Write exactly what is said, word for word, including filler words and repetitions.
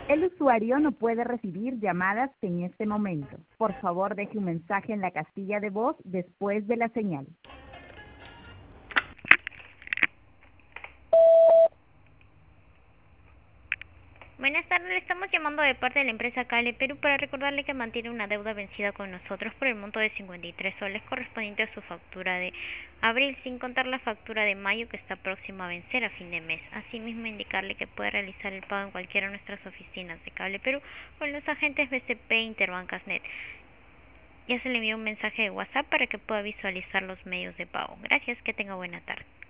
El usuario no puede recibir llamadas en este momento. Por favor, deje un mensaje en la casilla de voz después de la señal. Buenas tardes, le estamos llamando de parte de la empresa Cable Perú para recordarle que mantiene una deuda vencida con nosotros por el monto de cincuenta y tres soles correspondiente a su factura de abril, sin contar la factura de mayo que está próxima a vencer a fin de mes. Asimismo, indicarle que puede realizar el pago en cualquiera de nuestras oficinas de Cable Perú o en los agentes B C P e Interbancas Net. Ya se le envió un mensaje de WhatsApp para que pueda visualizar los medios de pago. Gracias, que tenga buena tarde.